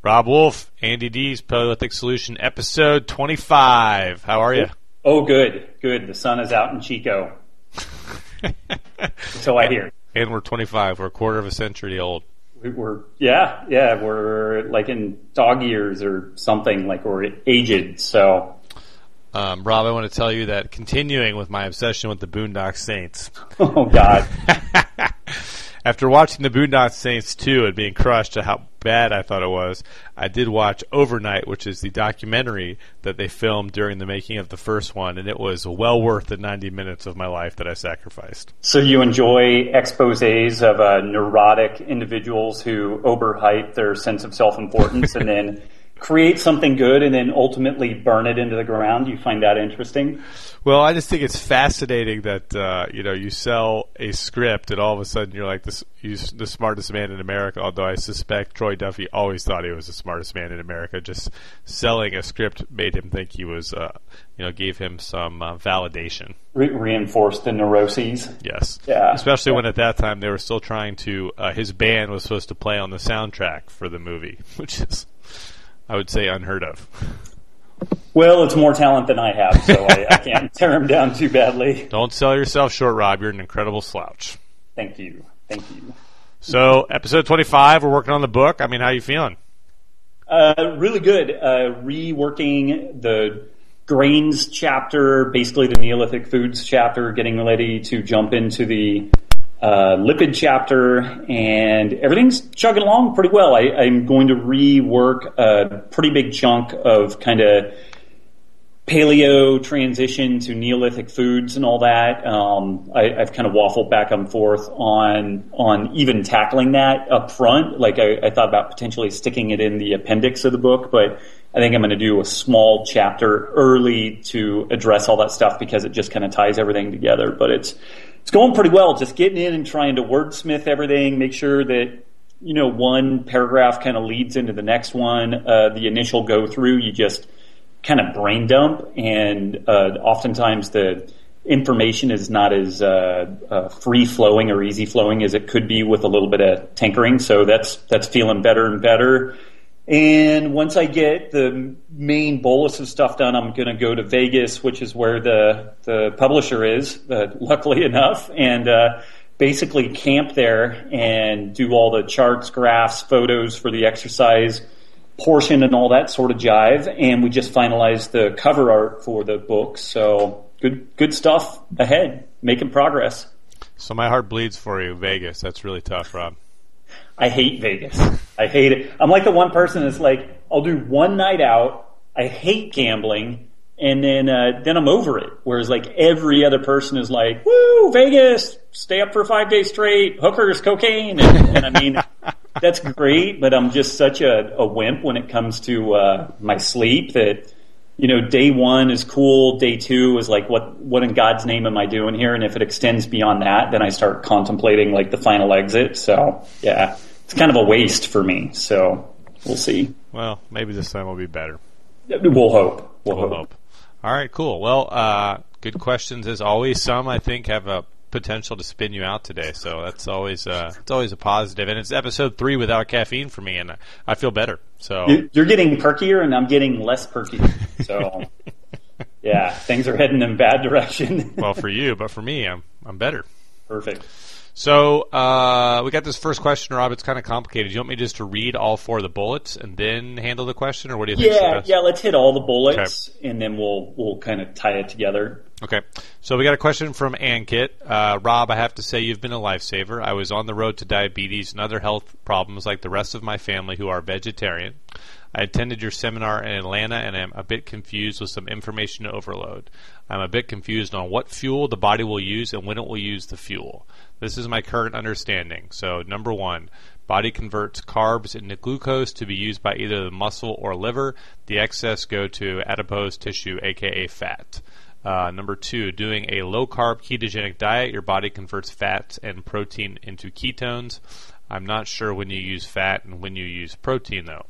Rob Wolf, Andy D's Paleolithic Solution, episode 25. How are you? Oh, good. The sun is out in Chico. So I hear. And we're 25. We're a quarter of a century old. We're like in dog years or something, like we're aged, so. Rob, I want to tell you that continuing with my obsession with the Boondock Saints. Oh, God. After watching the Boondock Saints 2 and being crushed at how bad I thought it was, I did watch Overnight, which is the documentary that they filmed during the making of the first one, and it was well worth the 90 minutes of my life that I sacrificed. So you enjoy exposés of neurotic individuals who overhype their sense of self-importance and then create something good and then ultimately burn it into the ground? You find that interesting? Well, I just think it's fascinating that you sell a script and all of a sudden you're like the smartest man in America. Although I suspect Troy Duffy always thought he was the smartest man in America. Just selling a script made him think he was, gave him some validation. Reinforced the neuroses. Yes. Yeah. Especially when at that time they were still trying to. His band was supposed to play on the soundtrack for the movie, which is, I would say, unheard of. Well, it's more talent than I have, so I can't tear him down too badly. Don't sell yourself short, Rob. You're an incredible slouch. Thank you. So, episode 25, we're working on the book. I mean, how are you feeling? Really good. Reworking the grains chapter, basically the Neolithic foods chapter, getting ready to jump into the lipid chapter, and everything's chugging along pretty well. I'm going to rework a pretty big chunk of kind of paleo transition to Neolithic foods and all that. I've kind of waffled back and forth on even tackling that up front. Like I thought about potentially sticking it in the appendix of the book, but I think I'm going to do a small chapter early to address all that stuff because it just kind of ties everything together. But it's going pretty well, just getting in and trying to wordsmith everything, make sure that, one paragraph kind of leads into the next one. The initial go through, you just kind of brain dump, and oftentimes the information is not as free-flowing or easy-flowing as it could be with a little bit of tinkering, so that's feeling better and better. And once I get the main bolus of stuff done, I'm going to go to Vegas, which is where the publisher is, luckily enough, and basically camp there and do all the charts, graphs, photos for the exercise portion and all that sort of jive. And we just finalized the cover art for the book, so good stuff ahead, making progress. So my heart bleeds for you, Vegas. That's really tough, Rob. I hate Vegas. I hate it. I'm like the one person that's like, I'll do one night out. I hate gambling, and then I'm over it. Whereas like every other person is like, woo, Vegas, stay up for 5 days straight, hookers, cocaine, and I mean, that's great. But I'm just such a wimp when it comes to my sleep that, day one is cool. Day two is like, what in God's name am I doing here? And if it extends beyond that, then I start contemplating like the final exit. So yeah, it's kind of a waste for me. So we'll see. Well, maybe this time will be better. We'll hope. We'll hope. All right, cool. Well, good questions as always. Some I think have a potential to spin you out today, so that's always it's always a positive. And it's episode 3 without caffeine for me, and I feel better. So you're getting perkier, and I'm getting less perky. So yeah, things are heading in a bad direction. Well, for you, but for me, I'm better. Perfect. So we got this first question, Rob. It's kind of complicated. You want me just to read all 4 of the bullets and then handle the question, or what do you think? Yeah. Let's hit all the bullets, okay, and then we'll kind of tie it together. Okay. So we got a question from Ankit. Rob, I have to say you've been a lifesaver. I was on the road to diabetes and other health problems like the rest of my family who are vegetarian. I attended your seminar in Atlanta and am a bit confused with some information overload. I'm a bit confused on what fuel the body will use and when it will use the fuel. This is my current understanding. So, number 1, body converts carbs into glucose to be used by either the muscle or liver. The excess go to adipose tissue, aka fat. Number 2, doing a low-carb ketogenic diet, your body converts fats and protein into ketones. I'm not sure when you use fat and when you use protein, though.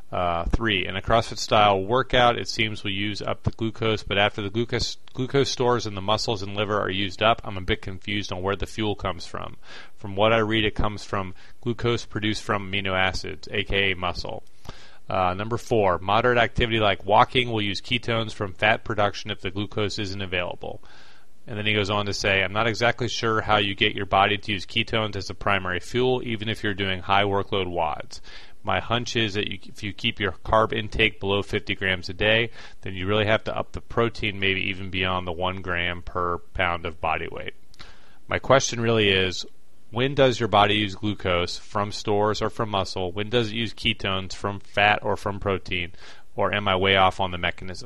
3, in a CrossFit-style workout, it seems we use up the glucose, but after the glucose stores in the muscles and liver are used up, I'm a bit confused on where the fuel comes from. From what I read, it comes from glucose produced from amino acids, aka muscle. Number 4, moderate activity like walking will use ketones from fat production if the glucose isn't available. And then he goes on to say, I'm not exactly sure how you get your body to use ketones as a primary fuel, even if you're doing high workload WODs. My hunch is that if you keep your carb intake below 50 grams a day, then you really have to up the protein maybe even beyond the 1 gram per pound of body weight. My question really is, when does your body use glucose from stores or from muscle? When does it use ketones from fat or from protein? Or am I way off on the mechanism?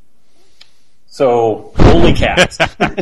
So, holy cats.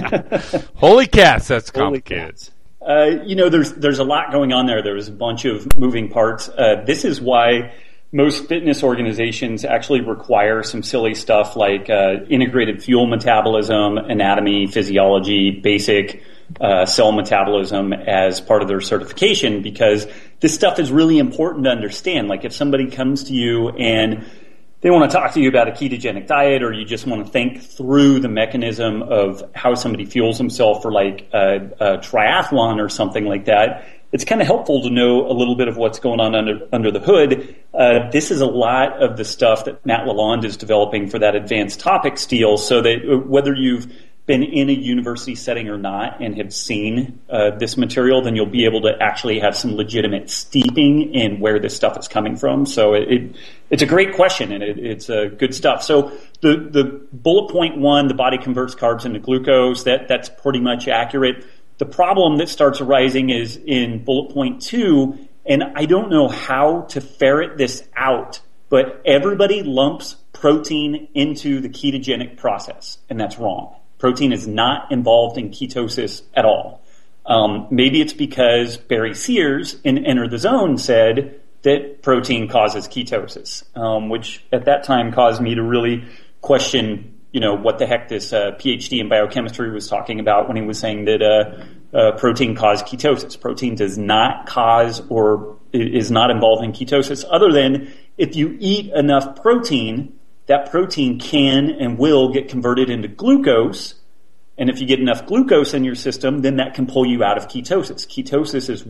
Holy cats, that's complicated. There's a lot going on there. There's a bunch of moving parts. This is why most fitness organizations actually require some silly stuff like integrated fuel metabolism, anatomy, physiology, basic cell metabolism as part of their certification, because this stuff is really important to understand. Like if somebody comes to you and they want to talk to you about a ketogenic diet, or you just want to think through the mechanism of how somebody fuels himself for like a triathlon or something like that, it's kind of helpful to know a little bit of what's going on under the hood. This is a lot of the stuff that Matt Lalonde is developing for that advanced topics deal, so that whether you've been in a university setting or not and have seen this material, then you'll be able to actually have some legitimate steeping in where this stuff is coming from. So it's a great question, and it's good stuff. So the bullet point 1, the body converts carbs into glucose, that's pretty much accurate. The problem that starts arising is in bullet point 2, and I don't know how to ferret this out, but everybody lumps protein into the ketogenic process, and that's wrong. Protein is not involved in ketosis at all. Maybe it's because Barry Sears in Enter the Zone said that protein causes ketosis, which at that time caused me to really question, what the heck this PhD in biochemistry was talking about when he was saying that protein caused ketosis. Protein does not cause or is not involved in ketosis, other than if you eat enough protein, that protein can and will get converted into glucose. And if you get enough glucose in your system, then that can pull you out of ketosis. Ketosis is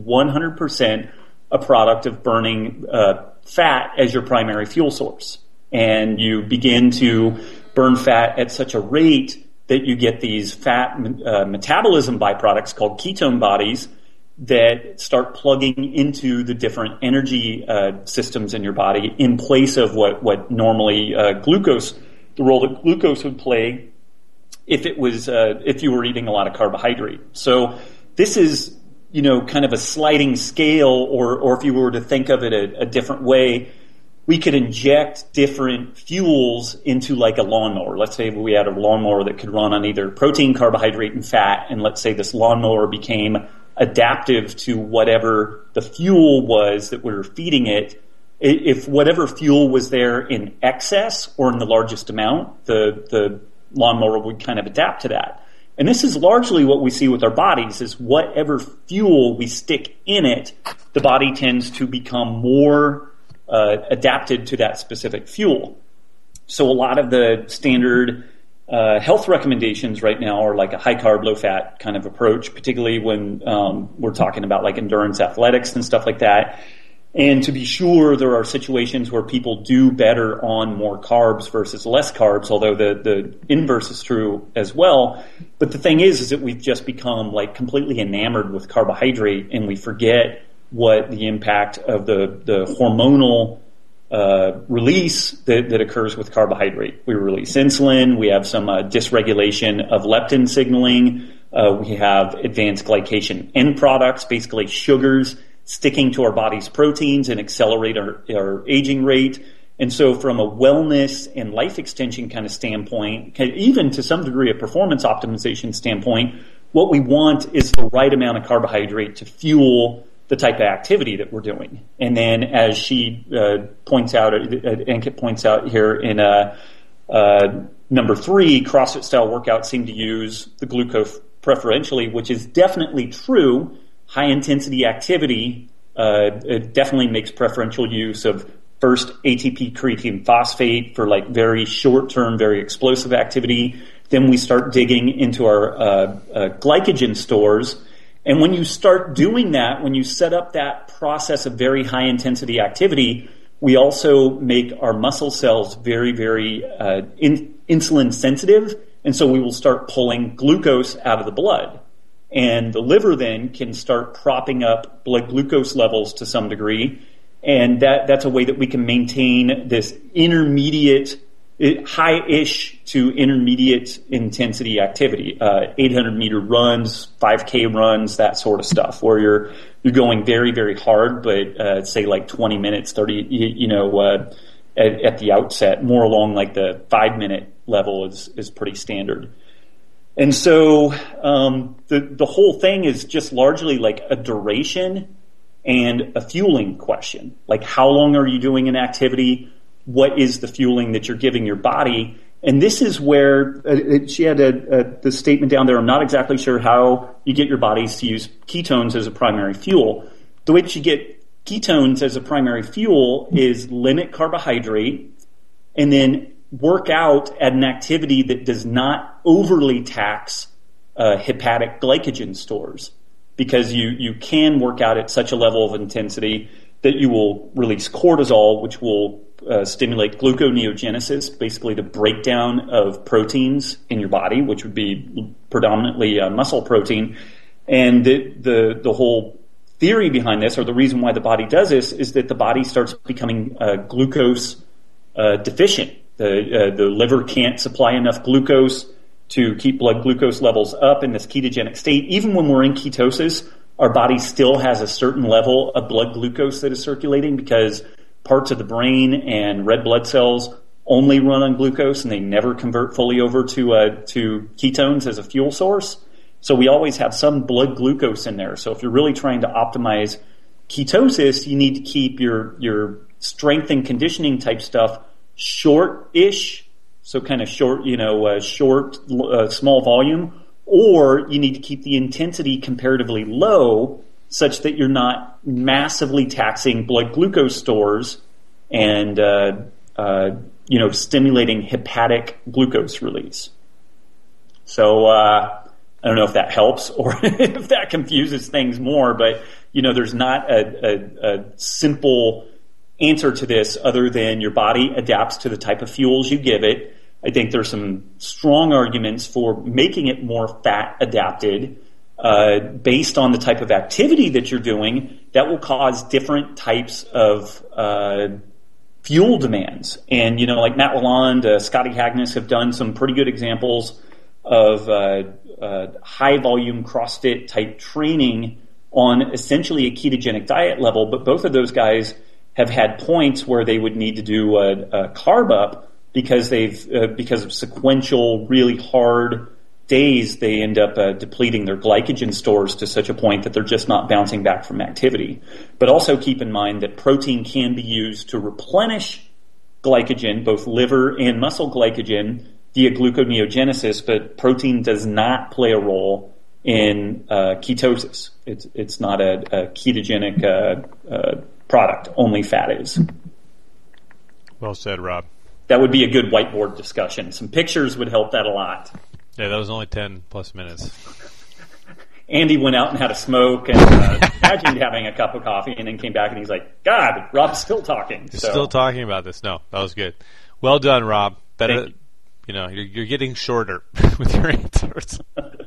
100% a product of burning fat as your primary fuel source. And you begin to burn fat at such a rate that you get these fat metabolism byproducts called ketone bodies that start plugging into the different energy systems in your body in place of what normally glucose, the role that glucose would play if you were eating a lot of carbohydrate. So this is, kind of a sliding scale, or if you were to think of it a different way, we could inject different fuels into like a lawnmower. Let's say we had a lawnmower that could run on either protein, carbohydrate, and fat, and let's say this lawnmower became adaptive to whatever the fuel was that we were feeding it. If whatever fuel was there in excess or in the largest amount, the lawnmower would kind of adapt to that. And this is largely what we see with our bodies, is whatever fuel we stick in it, the body tends to become more adapted to that specific fuel. So a lot of the standard health recommendations right now are like a high carb, low fat kind of approach, particularly when we're talking about like endurance athletics and stuff like that. And to be sure, there are situations where people do better on more carbs versus less carbs, although the inverse is true as well. But the thing is that we've just become like completely enamored with carbohydrate, and we forget what the impact of the hormonal release that occurs with carbohydrate. We release insulin. We have some dysregulation of leptin signaling. We have advanced glycation end products, basically sugars sticking to our body's proteins and accelerate our aging rate. And so from a wellness and life extension kind of standpoint, even to some degree a performance optimization standpoint, what we want is the right amount of carbohydrate to fuel the type of activity that we're doing. And then as she points out, Ankit points out here in number 3, CrossFit style workouts seem to use the glucose preferentially, which is definitely true. High intensity activity it definitely makes preferential use of first ATP creatine phosphate for like very short term, very explosive activity. Then we start digging into our glycogen stores. And when you start doing that, when you set up that process of very high intensity activity, we also make our muscle cells very, very insulin sensitive, and so we will start pulling glucose out of the blood. And the liver then can start propping up blood glucose levels to some degree, and that's a way that we can maintain this intermediate, high-ish to intermediate intensity activity, 800-meter runs, 5K runs, that sort of stuff, where you're going very, very hard, but say like 20 minutes, 30, at the outset, more along like the 5-minute level is pretty standard. And so the whole thing is just largely like a duration and a fueling question. Like, how long are you doing an activity? What is the fueling that you're giving your body? And this is where she had the statement down there. I'm not exactly sure how you get your bodies to use ketones as a primary fuel. The way that you get ketones as a primary fuel is limit carbohydrate and then work out at an activity that does not overly tax hepatic glycogen stores, because you can work out at such a level of intensity that you will release cortisol, which will stimulate gluconeogenesis, basically the breakdown of proteins in your body, which would be predominantly muscle protein. And the whole theory behind this, or the reason why the body does this, is that the body starts becoming glucose deficient. The liver can't supply enough glucose to keep blood glucose levels up in this ketogenic state. Even when we're in ketosis, our body still has a certain level of blood glucose that is circulating, because parts of the brain and red blood cells only run on glucose and they never convert fully over to ketones as a fuel source. So we always have some blood glucose in there. So if you're really trying to optimize ketosis, you need to keep your strength and conditioning type stuff short-ish, so kind of short, small volume, or you need to keep the intensity comparatively low such that you're not massively taxing blood glucose stores and, stimulating hepatic glucose release. So, I don't know if that helps or if that confuses things more, but, there's not a simple answer to this other than your body adapts to the type of fuels you give it. I think there's some strong arguments for making it more fat adapted based on the type of activity that you're doing that will cause different types of fuel demands. And, like Matt Lalonde, Scotty Hagnes have done some pretty good examples of high volume CrossFit type training on essentially a ketogenic diet level, but both of those guys have had points where they would need to do a carb up because because of sequential really hard days, they end up depleting their glycogen stores to such a point that they're just not bouncing back from activity. But also keep in mind that protein can be used to replenish glycogen, both liver and muscle glycogen, via gluconeogenesis, but protein does not play a role in ketosis. It's not a ketogenic product, only fat is. Well said, Rob. That would be a good whiteboard discussion. Some pictures would help that a lot. Yeah, that was only 10 plus minutes. Andy went out and had a smoke and imagined having a cup of coffee, and then came back and he's like, God, Rob's still talking. He's still talking about this. No, that was good. Well done, Rob. Better, you're getting shorter with your answers.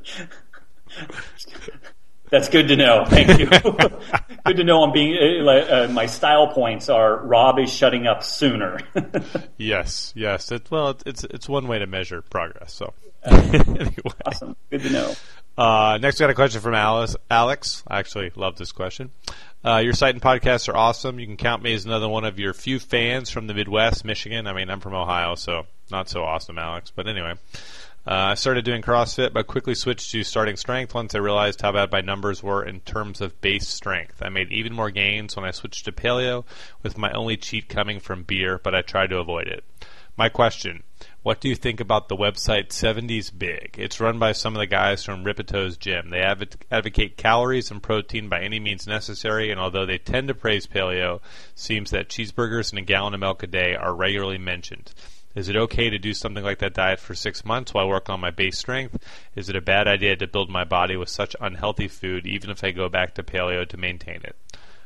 That's good to know. Thank you. Good to know. I'm being my style points are Rob is shutting up sooner. Yes. It's one way to measure progress. So anyway. Awesome. Good to know. Next, we got a question from Alex. I actually love this question. Your site and podcasts are awesome. You can count me as another one of your few fans from the Midwest, Michigan. I mean, I'm from Ohio, so not so awesome, Alex. But anyway. I started doing CrossFit, but quickly switched to starting strength once I realized how bad my numbers were in terms of base strength. I made even more gains when I switched to paleo, with my only cheat coming from beer, but I tried to avoid it. My question, what do you think about the website 70s Big? It's run by some of the guys from Ripeto's gym. They advocate calories and protein by any means necessary, and although they tend to praise paleo, seems that cheeseburgers and a gallon of milk a day are regularly mentioned. Is it okay to do something like that diet for 6 months while I work on my base strength? Is it a bad idea to build my body with such unhealthy food, even if I go back to paleo to maintain it?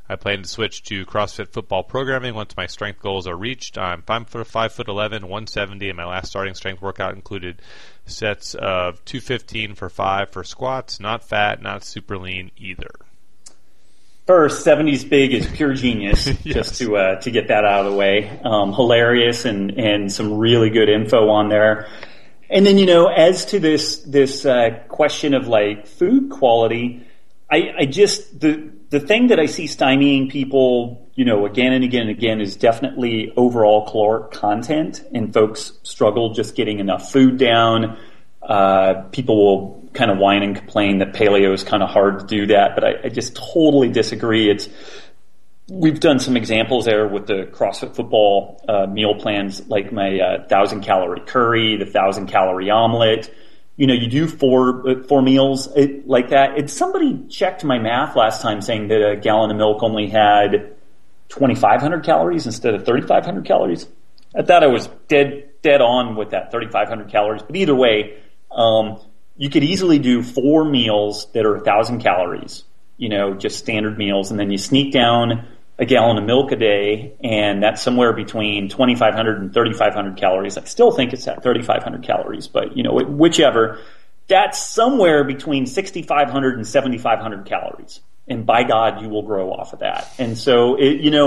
I plan to switch to CrossFit football programming once my strength goals are reached. I'm 5'11", 170, and my last starting strength workout included sets of 215 for 5 for squats. Not fat, not super lean either. First, 70s big is pure genius. Yes. Just to get that out of the way. Hilarious and some really good info on there. And then, as to this question of like food quality, I just, the thing that I see stymieing people, again and again and again is definitely overall caloric content, and folks struggle just getting enough food down. People will kind of whine and complain that paleo is kind of hard to do that, but I just totally disagree. We've done some examples there with the CrossFit football meal plans, like my 1,000-calorie curry, the 1,000-calorie omelet. You do four meals like that. Somebody checked my math last time saying that a gallon of milk only had 2,500 calories instead of 3,500 calories. I thought I was dead on with that 3,500 calories. But either way, you could easily do 4 meals that are 1,000 calories, just standard meals, and then you sneak down a gallon of milk a day, and that's somewhere between 2,500 and 3,500 calories. I still think it's at 3,500 calories, but whichever. That's somewhere between 6,500 and 7,500 calories, and by God, you will grow off of that. And so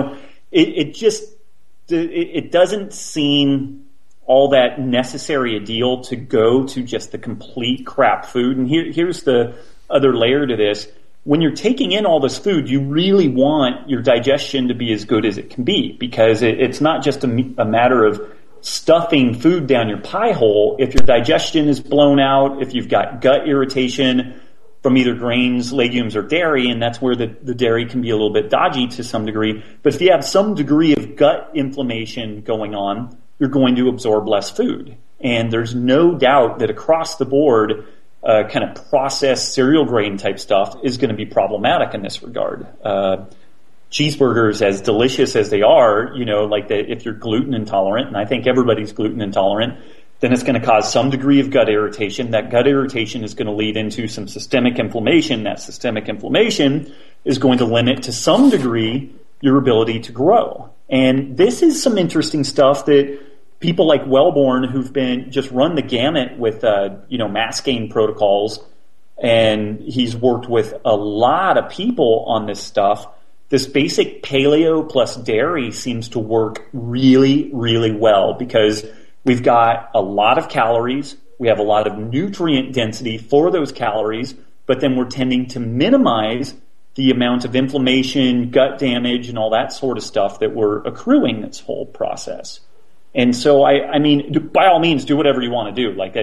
it doesn't seem all that necessary a deal to go to just the complete crap food. And here's the other layer to this. When you're taking in all this food, you really want your digestion to be as good as it can be, because it's not just a matter of stuffing food down your pie hole. If your digestion is blown out, if you've got gut irritation from either grains, legumes, or dairy, and that's where the dairy can be a little bit dodgy to some degree. But if you have some degree of gut inflammation going on, you're going to absorb less food. And there's no doubt that across the board, kind of processed cereal grain type stuff is going to be problematic in this regard. Cheeseburgers, as delicious as they are, if you're gluten intolerant, and I think everybody's gluten intolerant, then it's going to cause some degree of gut irritation. That gut irritation is going to lead into some systemic inflammation. That systemic inflammation is going to limit to some degree your ability to grow. And this is some interesting stuff that people like Wellborn, who've been just run the gamut with, mass gain protocols, and he's worked with a lot of people on this stuff. This basic paleo plus dairy seems to work really, really well, because we've got a lot of calories. We have a lot of nutrient density for those calories, but then we're tending to minimize the amount of inflammation, gut damage, and all that sort of stuff that we're accruing this whole process. And so, I mean, by all means, do whatever you want to do. Like,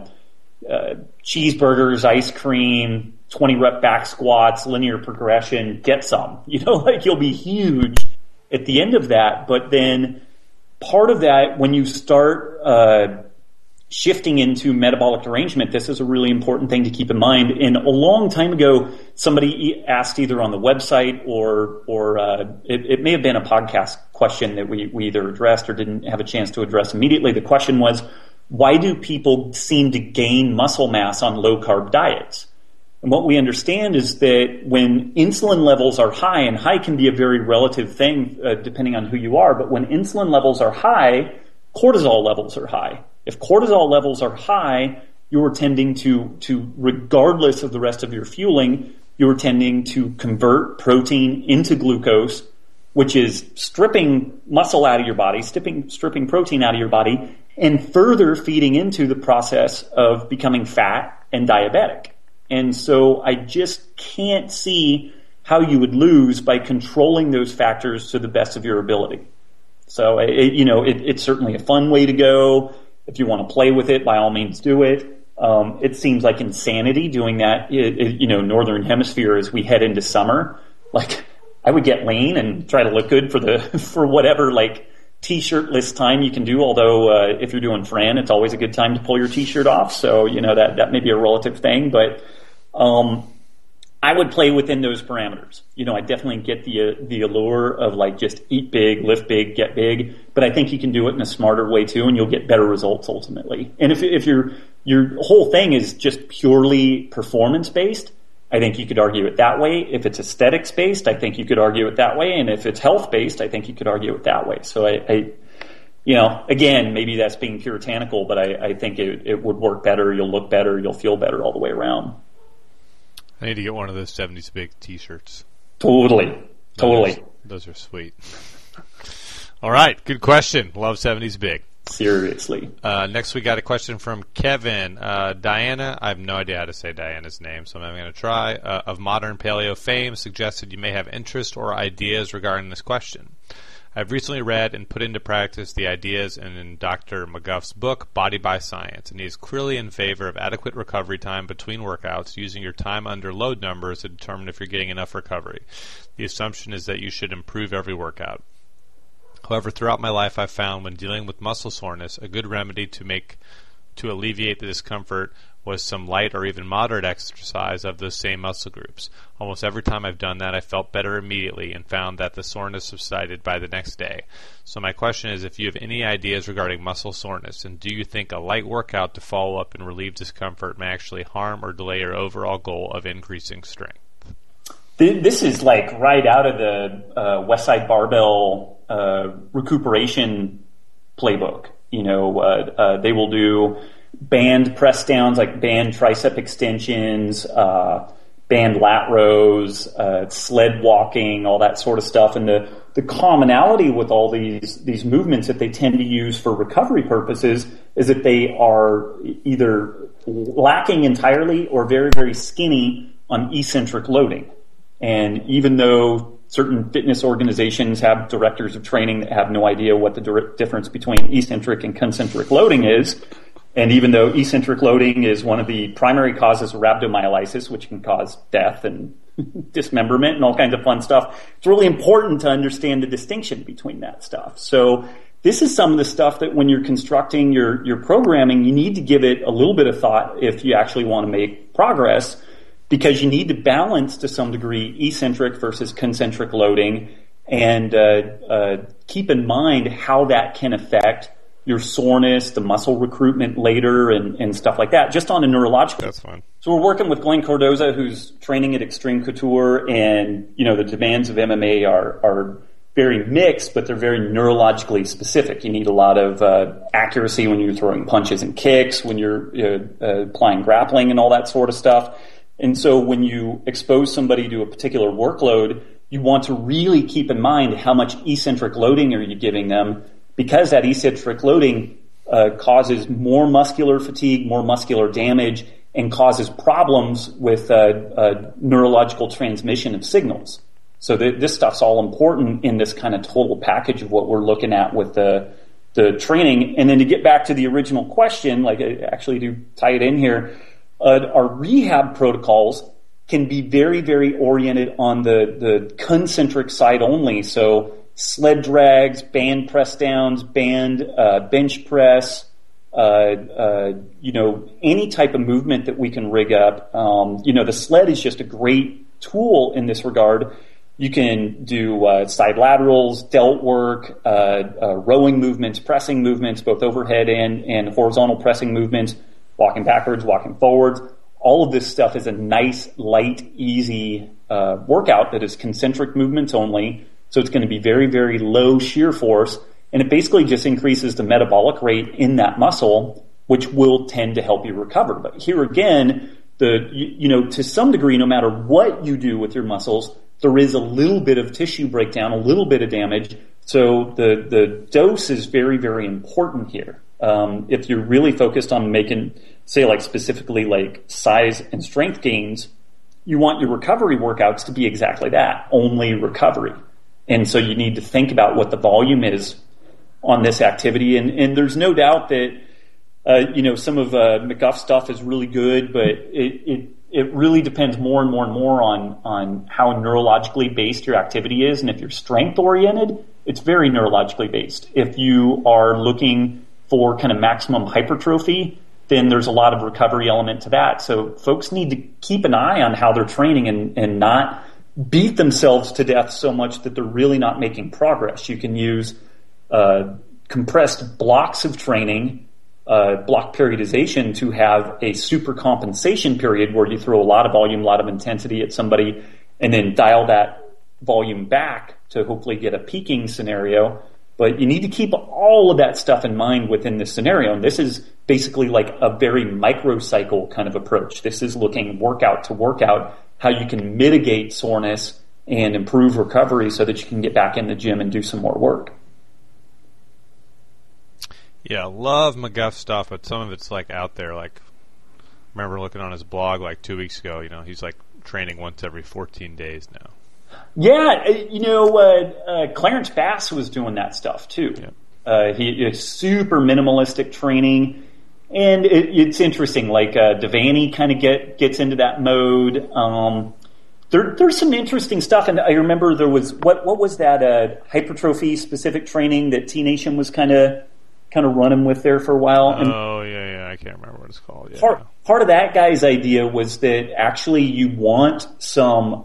cheeseburgers, ice cream, 20-rep back squats, linear progression, get some. You'll be huge at the end of that. But then part of that, when you start shifting into metabolic derangement, this is a really important thing to keep in mind. And a long time ago, somebody asked either on the website or it may have been a podcast question that we either addressed or didn't have a chance to address immediately. The question was, why do people seem to gain muscle mass on low-carb diets? And what we understand is that when insulin levels are high, and high can be a very relative thing depending on who you are, but when insulin levels are high, cortisol levels are high. If cortisol levels are high, you're tending to regardless of the rest of your fueling, you're tending to convert protein into glucose, which is stripping muscle out of your body, stripping protein out of your body, and further feeding into the process of becoming fat and diabetic. And so I just can't see how you would lose by controlling those factors to the best of your ability. So, it's certainly a fun way to go. If you want to play with it, by all means do it. It seems like insanity doing that, Northern Hemisphere as we head into summer. Like, I would get lean and try to look good for whatever, t-shirtless time you can do. Although, if you're doing Fran, it's always a good time to pull your t-shirt off. So, that may be a relative thing, but, I would play within those parameters. I definitely get the allure of just eat big, lift big, get big, but I think you can do it in a smarter way too, and you'll get better results ultimately. And if your whole thing is just purely performance based, I think you could argue it that way. If it's aesthetics based, I think you could argue it that way. And if it's health based, I think you could argue it that way. So I again, maybe that's being puritanical, but I think it would work better. You'll look better. You'll feel better all the way around. I need to get one of those 70s Big t-shirts. Totally. Those are sweet. All right. Good question. Love 70s Big. Seriously. Next, we got a question from Kevin. Diana, I have no idea how to say Diana's name, so I'm going to try. Of modern paleo fame, suggested you may have interest or ideas regarding this question. I've recently read and put into practice the ideas in Dr. McGuff's book, Body by Science, and he is clearly in favor of adequate recovery time between workouts, using your time under load numbers to determine if you're getting enough recovery. The assumption is that you should improve every workout. However, throughout my life, I've found when dealing with muscle soreness, a good remedy to alleviate the discomfort was some light or even moderate exercise of those same muscle groups. Almost every time I've done that, I felt better immediately and found that the soreness subsided by the next day. So my question is if you have any ideas regarding muscle soreness, and do you think a light workout to follow up and relieve discomfort may actually harm or delay your overall goal of increasing strength? This is like right out of the Westside Barbell recuperation playbook. They will do band press downs, like band tricep extensions, band lat rows, sled walking, all that sort of stuff. And the commonality with all these movements that they tend to use for recovery purposes is that they are either lacking entirely or very, very skinny on eccentric loading. And even though certain fitness organizations have directors of training that have no idea what the difference between eccentric and concentric loading is, and even though eccentric loading is one of the primary causes of rhabdomyolysis, which can cause death and dismemberment and all kinds of fun stuff, it's really important to understand the distinction between that stuff. So this is some of the stuff that when you're constructing your programming, you need to give it a little bit of thought if you actually want to make progress, because you need to balance to some degree eccentric versus concentric loading, and keep in mind how that can affect your soreness, the muscle recruitment later, and stuff like that, just on a neurological. That's fine. So we're working with Glenn Cardoza, who's training at Extreme Couture, and the demands of MMA are very mixed, but they're very neurologically specific. You need a lot of accuracy when you're throwing punches and kicks, when you're applying grappling and all that sort of stuff. And so when you expose somebody to a particular workload, you want to really keep in mind how much eccentric loading are you giving them, because that eccentric loading causes more muscular fatigue, more muscular damage, and causes problems with neurological transmission of signals. So this stuff's all important in this kind of total package of what we're looking at with the training. And then to get back to the original question, like I actually do tie it in here, our rehab protocols can be very, very oriented on the concentric side only. So sled drags, band press downs, band bench press, any type of movement that we can rig up. The sled is just a great tool in this regard. You can do side laterals, delt work, rowing movements, pressing movements, both overhead and horizontal pressing movements, walking backwards, walking forwards. All of this stuff is a nice, light, easy workout that is concentric movements only. So it's going to be very, very low shear force, and it basically just increases the metabolic rate in that muscle, which will tend to help you recover. But here again, to some degree, no matter what you do with your muscles, there is a little bit of tissue breakdown, a little bit of damage. So the dose is very, very important here. If you're really focused on making, say, like specifically like size and strength gains, you want your recovery workouts to be exactly that, only recovery. And so you need to think about what the volume is on this activity. And there's no doubt that, some of McGuff's stuff is really good, but it really depends more and more and more on how neurologically based your activity is. And if you're strength oriented, it's very neurologically based. If you are looking for kind of maximum hypertrophy, then there's a lot of recovery element to that. So folks need to keep an eye on how they're training and not beat themselves to death so much that they're really not making progress. You can use compressed blocks of training block periodization to have a super compensation period where you throw a lot of volume, a lot of intensity at somebody, and then dial that volume back to hopefully get a peaking scenario. But you need to keep all of that stuff in mind within this scenario. And this is basically like a very microcycle kind of approach. This is looking workout to workout, how you can mitigate soreness and improve recovery so that you can get back in the gym and do some more work. Yeah, love McGuff stuff, but some of it's like out there. Like, I remember looking on his blog like 2 weeks ago, he's like training once every 14 days now. Yeah, Clarence Bass was doing that stuff too. Yeah. It's super minimalistic training, and it's interesting. Like Devaney kind of gets into that mode. There's some interesting stuff, and I remember there was what was that hypertrophy specific training that T Nation was kind of running with there for a while. Oh yeah, I can't remember what it's called. Yeah. Part of that guy's idea was that actually you want some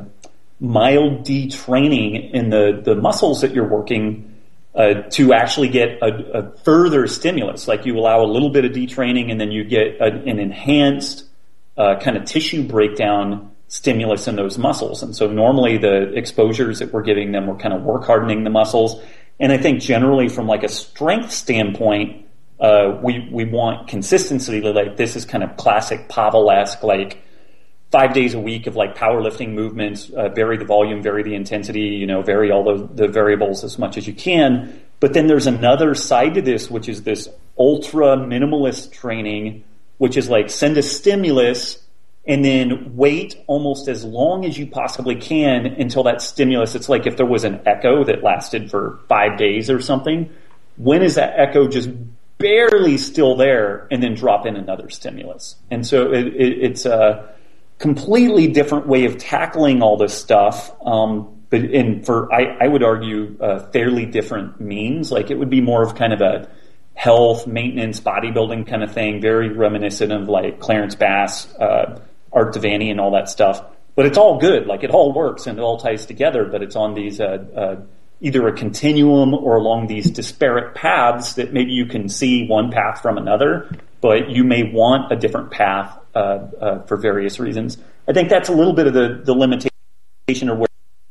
mild detraining in the muscles that you're working to actually get a further stimulus. Like you allow a little bit of detraining and then you get an enhanced kind of tissue breakdown stimulus in those muscles. And so normally the exposures that we're giving them were kind of work hardening the muscles. And I think generally from like a strength standpoint, we want consistency. Like this is kind of classic Pavel-esque, like 5 days a week of like powerlifting movements, vary the volume, vary the intensity, vary all the variables as much as you can. But then there's another side to this, which is this ultra minimalist training, which is like send a stimulus and then wait almost as long as you possibly can until that stimulus. It's like if there was an echo that lasted for 5 days or something, when is that echo just barely still there, and then drop in another stimulus? And so it's a completely different way of tackling all this stuff, but I would argue fairly different means. Like it would be more of kind of a health maintenance bodybuilding kind of thing, very reminiscent of like Clarence Bass, Art Devaney, and all that stuff. But it's all good. Like it all works and it all ties together. But it's on these either a continuum or along these disparate paths that maybe you can see one path from another, but you may want a different path for various reasons. I think that's a little bit of the limitation, or where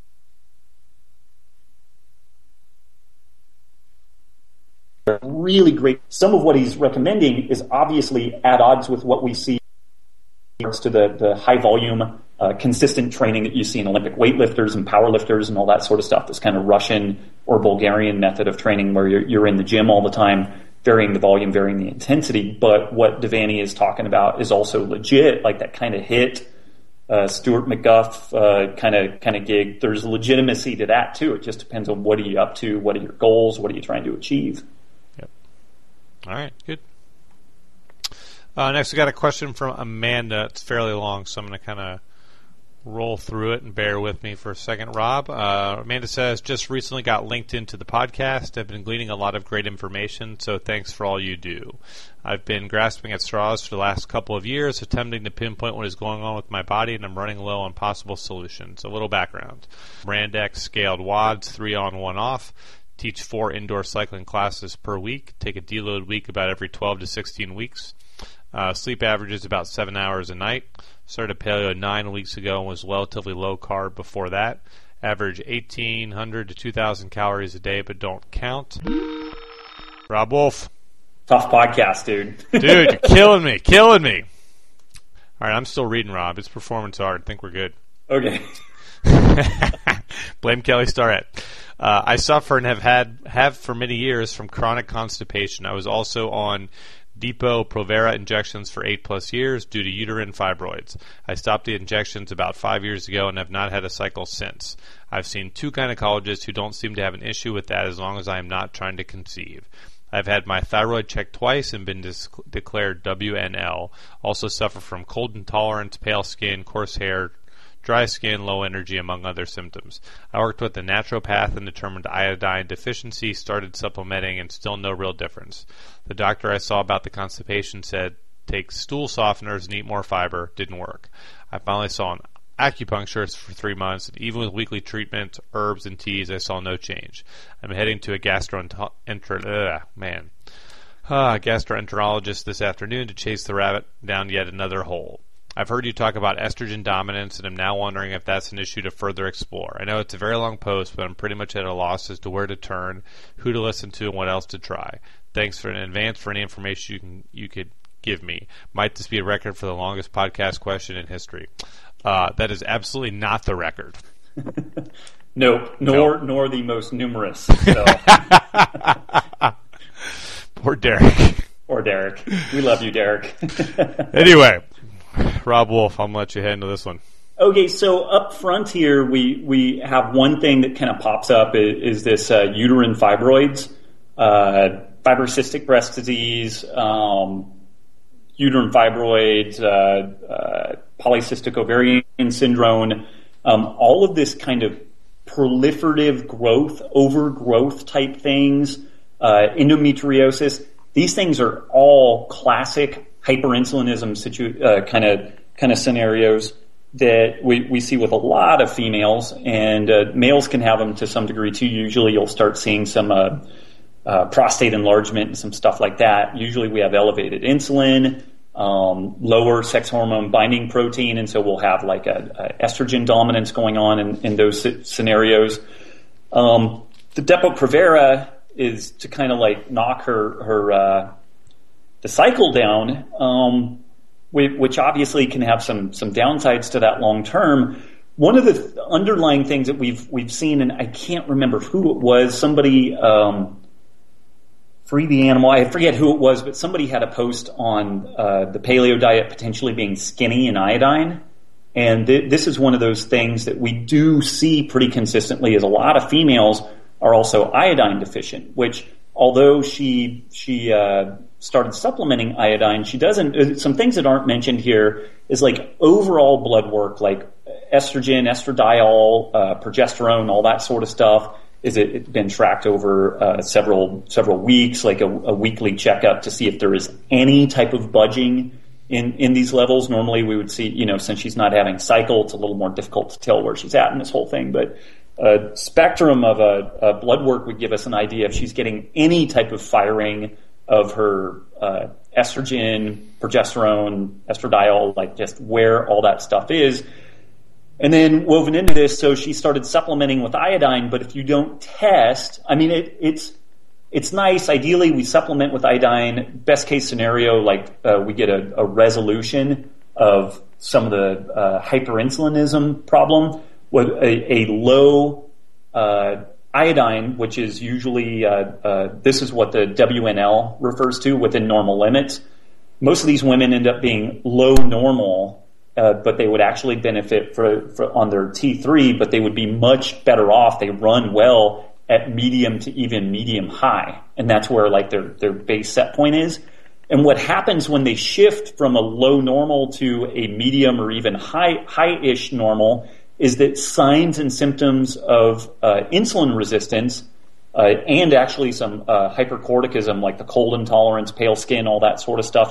really great. Some of what he's recommending is obviously at odds with what we see to the high volume, consistent training that you see in Olympic weightlifters and powerlifters and all that sort of stuff. This kind of Russian or Bulgarian method of training where you're in the gym all the time, varying the volume, varying the intensity. But what Devaney is talking about is also legit, like that kind of HIIT, Stuart McGuff kind of gig. There's legitimacy to that too. It just depends on what are you up to, what are your goals, what are you trying to achieve. Yep. All right, good. Next, we got a question from Amanda. It's fairly long, so I'm going to kind of roll through it and bear with me for a second, Rob. Amanda says, just recently got linked into the podcast. I've been gleaning a lot of great information, so thanks for all you do. I've been grasping at straws for the last couple of years, attempting to pinpoint what is going on with my body, and I'm running low on possible solutions. A little background. Randex scaled WODs, 3 on, 1 off. Teach 4 indoor cycling classes per week. Take a deload week about every 12 to 16 weeks. Sleep averages about 7 hours a night. Started paleo 9 weeks ago and was relatively low carb before that. Average 1,800 to 2,000 calories a day, but don't count. Rob Wolf. Tough podcast, dude. Dude, you're killing me. All right, I'm still reading, Rob. It's performance art. I think we're good. Okay. Blame Kelly Starrett. I suffer and have for many years from chronic constipation. I was also on Depo-Provera injections for 8+ years due to uterine fibroids. I stopped the injections about 5 years ago and have not had a cycle since. I've seen 2 gynecologists who don't seem to have an issue with that as long as I am not trying to conceive. I've had my thyroid checked twice and been declared WNL. Also suffer from cold intolerance, pale skin, coarse hair, dry skin, low energy, among other symptoms. I worked with a naturopath and determined iodine deficiency, started supplementing, and still no real difference. The doctor I saw about the constipation said, take stool softeners and eat more fiber. Didn't work. I finally saw an acupuncturist for 3 months, and even with weekly treatment, herbs, and teas, I saw no change. I'm heading to a Gastroenterologist this afternoon to chase the rabbit down yet another hole. I've heard you talk about estrogen dominance, and I'm now wondering if that's an issue to further explore. I know it's a very long post, but I'm pretty much at a loss as to where to turn, who to listen to, and what else to try. Thanks in advance for any information you could give me. Might this be a record for the longest podcast question in history? That is absolutely not the record. No, nor the most numerous. So. Poor Derek. Poor Derek. We love you, Derek. Anyway, Rob Wolf, I'm going to let you handle this one. Okay, so up front here, we have one thing that kind of pops up is this uterine fibroids, fibrocystic breast disease, uterine fibroids, polycystic ovarian syndrome, all of this kind of proliferative growth, overgrowth type things, endometriosis. These things are all classic hyperinsulinism kind of scenarios that we see with a lot of females, and males can have them to some degree too. Usually you'll start seeing some prostate enlargement and some stuff like that. Usually we have elevated insulin, lower sex hormone binding protein, and so we'll have like a estrogen dominance going on in those scenarios. The Depo-Provera is to kind of like knock the cycle down, which obviously can have some downsides to that long term. One of the underlying things that we've seen, and I can't remember who it was, somebody Free the Animal, I forget who it was, but somebody had a post on the paleo diet potentially being skinny in iodine. And this is one of those things that we do see pretty consistently, is a lot of females are also iodine deficient, which although she started supplementing iodine, she doesn't, some things that aren't mentioned here is like overall blood work, like estrogen, estradiol, progesterone, all that sort of stuff. It's been tracked over several weeks, like a weekly checkup to see if there is any type of budging in these levels. Normally we would see, since she's not having cycle, it's a little more difficult to tell where she's at in this whole thing. But a spectrum of a blood work would give us an idea if she's getting any type of firing of her estrogen, progesterone, estradiol, like just where all that stuff is. And then woven into this, so she started supplementing with iodine, but if you don't test, I mean, it's nice. Ideally, we supplement with iodine. Best case scenario, like we get a resolution of some of the hyperinsulinism problem with a low iodine, which is usually, this is what the WNL refers to, within normal limits. Most of these women end up being low normal, but they would actually benefit for on their T3, but they would be much better off. They run well at medium to even medium high, and that's where like their base set point is. And what happens when they shift from a low normal to a medium or even high-ish normal is that signs and symptoms of insulin resistance and actually some hypercorticism, like the cold intolerance, pale skin, all that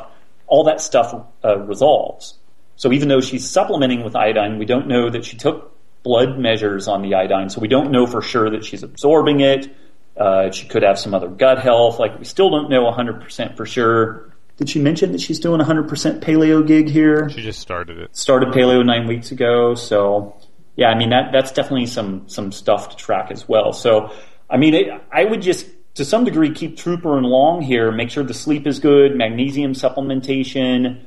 stuff resolves. So even though she's supplementing with iodine, we don't know that she took blood measures on the iodine, so we don't know for sure that she's absorbing it. She could have some other gut health. Like, we still don't know 100% for sure. Did she mention that she's doing 100% paleo gig here? She just started it. Started paleo 9 weeks ago. So, yeah, I mean, that's definitely some stuff to track as well. So, I mean, I would just, to some degree, keep troopering along here. Make sure the sleep is good, magnesium supplementation,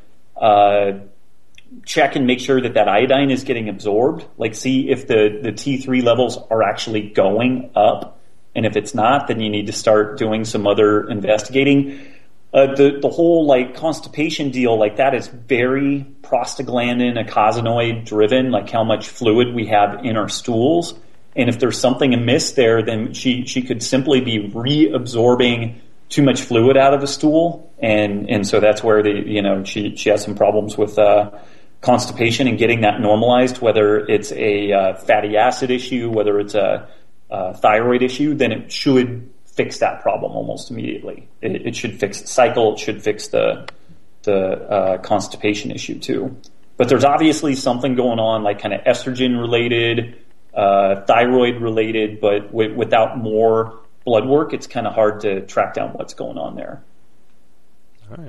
check and make sure that iodine is getting absorbed. Like, see if the T3 levels are actually going up. And if it's not, then you need to start doing some other investigating. The whole like constipation deal, like that is very prostaglandin, eicosanoid driven, like how much fluid we have in our stools. And if there's something amiss there, then she could simply be reabsorbing too much fluid out of the stool. And so that's where she has some problems with constipation and getting that normalized, whether it's a fatty acid issue, whether it's a thyroid issue, then it should fix that problem almost immediately. It should fix the cycle. It should fix the constipation issue too. But there's obviously something going on, like kind of estrogen related, thyroid related, but without more blood work, it's kind of hard to track down what's going on there. All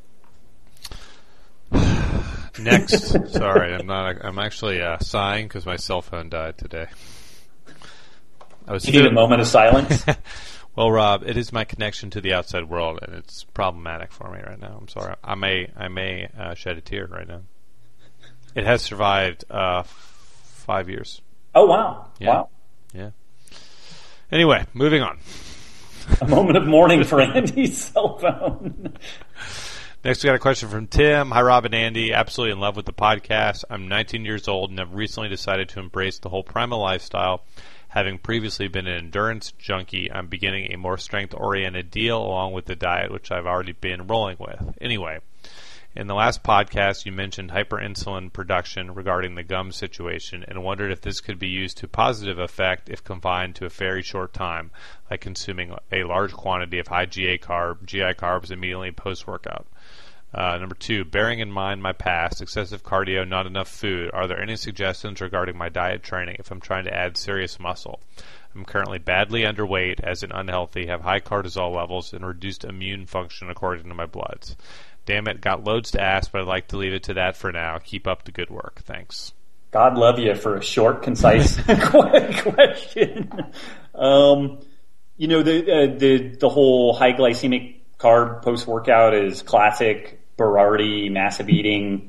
right. Next. Sorry, I'm actually sighing because my cell phone died today. You need a moment of silence? Well, Rob, it is my connection to the outside world, and it's problematic for me right now. I'm sorry. I may shed a tear right now. It has survived 5 years. Oh, wow. Yeah. Wow. Yeah. Anyway, moving on. A moment of mourning for Andy's cell phone. Next, we got a question from Tim. Hi, Rob and Andy. Absolutely in love with the podcast. I'm 19 years old and have recently decided to embrace the whole primal lifestyle. Having previously been an endurance junkie, I'm beginning a more strength-oriented deal along with the diet, which I've already been rolling with. Anyway, in the last podcast, you mentioned hyperinsulin production regarding the gum situation and wondered if this could be used to positive effect if confined to a very short time, like consuming a large quantity of high GI carbs immediately post-workout. Number 2, bearing in mind my past, excessive cardio, not enough food, are there any suggestions regarding my diet training if I'm trying to add serious muscle? I'm currently badly underweight, as in unhealthy, have high cortisol levels, and reduced immune function according to my bloods. Damn it, got loads to ask, but I'd like to leave it to that for now. Keep up the good work. Thanks. God love you for a short, concise question. The whole high glycemic carb post-workout is classic Berardi, massive eating,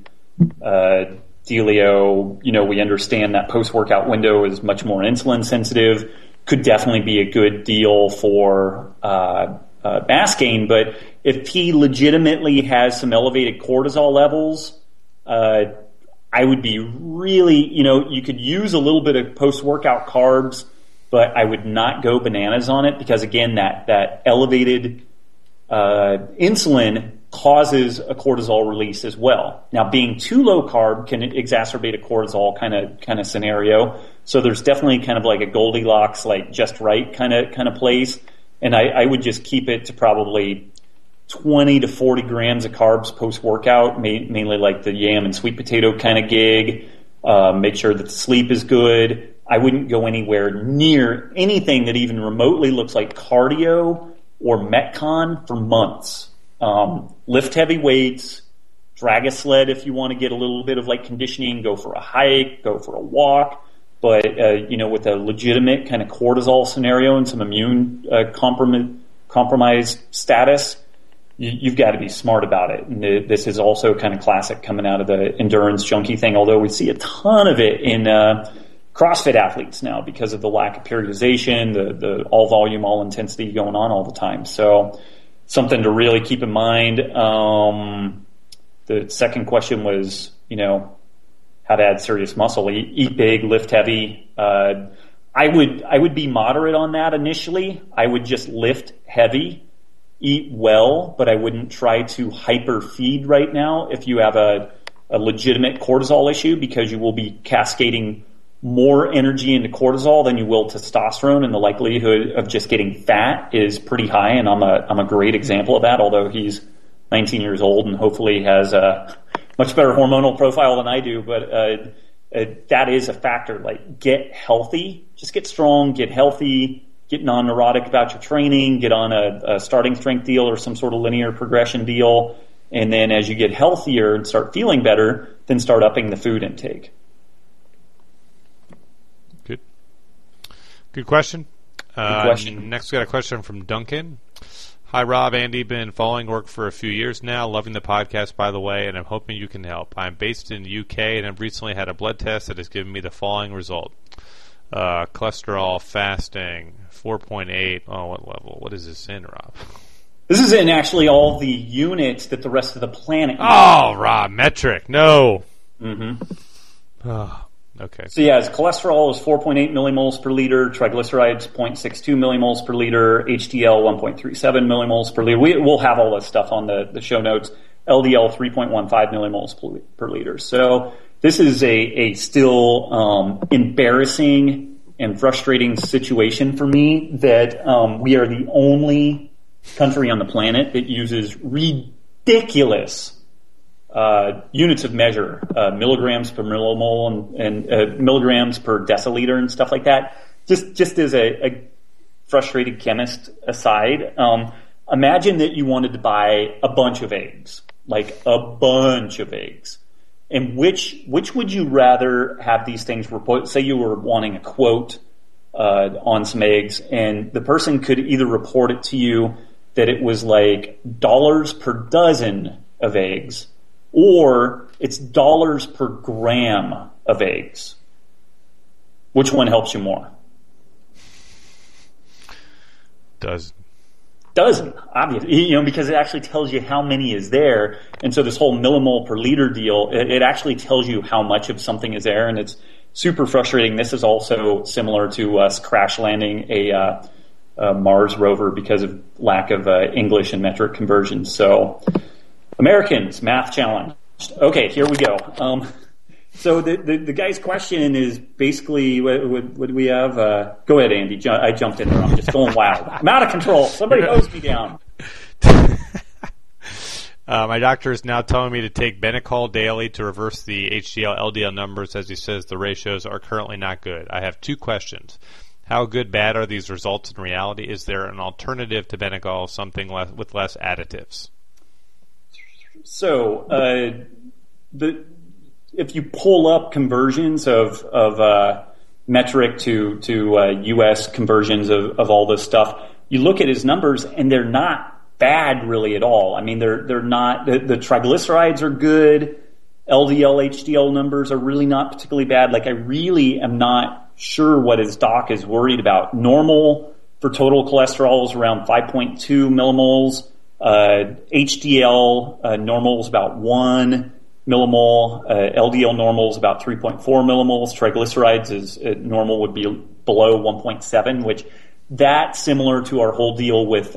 dealio. We understand that post-workout window is much more insulin sensitive. Could definitely be a good deal for mass gain, but if he legitimately has some elevated cortisol levels, I would be really, you could use a little bit of post-workout carbs, but I would not go bananas on it because, again, that elevated insulin causes a cortisol release as well. Now, being too low carb can exacerbate a cortisol kind of scenario. So there's definitely kind of like a Goldilocks, like just right kind of place. And I would just keep it to probably 20 to 40 grams of carbs post-workout, mainly like the yam and sweet potato kind of gig. Make sure that the sleep is good. I wouldn't go anywhere near anything that even remotely looks like cardio or Metcon for months. Lift heavy weights, drag a sled if you want to get a little bit of like conditioning, go for a hike, go for a walk. But, with a legitimate kind of cortisol scenario and some immune compromised status, you've got to be smart about it. And this is also kind of classic coming out of the endurance junkie thing, although we see a ton of it in CrossFit athletes now because of the lack of periodization, the all volume, all intensity going on all the time. So something to really keep in mind. The second question was, how to add serious muscle. Eat big, lift heavy. I would be moderate on that initially. I would just lift heavy, eat well, but I wouldn't try to hyper feed right now if you have a legitimate cortisol issue, because you will be cascading more energy into cortisol than you will testosterone, and the likelihood of just getting fat is pretty high. And I'm a great example of that, although he's 19 years old and hopefully has a much better hormonal profile than I do. But that is a factor. Like, get healthy, just get strong, get healthy, get non-neurotic about your training, get on a starting strength deal or some sort of linear progression deal. And then as you get healthier and start feeling better, then start upping the food intake. Good question. Good question. Next, we got a question from Duncan. Hi, Rob, Andy. Been following work for a few years now. Loving the podcast, by the way, and I'm hoping you can help. I'm based in the UK, and I've recently had a blood test that has given me the following result. Cholesterol, fasting, 4.8. Oh, what level? What is this in, Rob? This is in actually all the units that the rest of the planet uses. Oh, Rob, metric. No. Mm-hmm. Oh. Okay. So his cholesterol is 4.8 millimoles per liter, triglycerides 0.62 millimoles per liter, HDL 1.37 millimoles per liter. We'll have all this stuff on the show notes. LDL 3.15 millimoles per liter. So this is a still embarrassing and frustrating situation for me that we are the only country on the planet that uses ridiculous units of measure, milligrams per millimole and milligrams per deciliter and stuff like that. Just as a frustrated chemist aside, imagine that you wanted to buy a bunch of eggs, like a bunch of eggs. And which would you rather have these things report? Say you were wanting a quote on some eggs, and the person could either report it to you that it was like dollars per dozen of eggs, or it's dollars per gram of eggs. Which one helps you more? Dozen, obviously, because it actually tells you how many is there. And so this whole millimole per liter deal, it actually tells you how much of something is there, and it's super frustrating. This is also similar to us crash landing a Mars rover because of lack of English and metric conversions. So Americans, math challenge. Okay, here we go. So the guy's question is basically, what do we have? Go ahead, Andy. I jumped in there. I'm just going wild. I'm out of control. Somebody hose me down. My doctor is now telling me to take Benecol daily to reverse the HDL, LDL numbers, as he says the ratios are currently not good. I have two questions. How good, bad are these results in reality? Is there an alternative to Benecol, something with less additives? So if you pull up conversions of metric to U.S. conversions of all this stuff, you look at his numbers and they're not bad really at all. I mean, they're not. The triglycerides are good. LDL, HDL numbers are really not particularly bad. Like, I really am not sure what his doc is worried about. Normal for total cholesterol is around 5.2 millimoles. HDL normal is about 1 millimole. LDL normal is about 3.4 millimoles. Triglycerides is normal would be below 1.7, which that's similar to our whole deal with